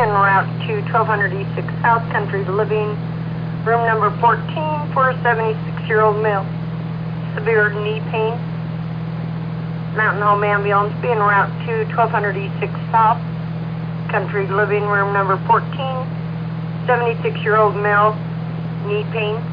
en route to 1200 East 6 South Country Living, room number 14 for a 76-year-old male. Severe knee pain. Mountain Home Ambulance be en route to 1200 East 6 South Country Living, room number 14, 76-year-old male, knee pain.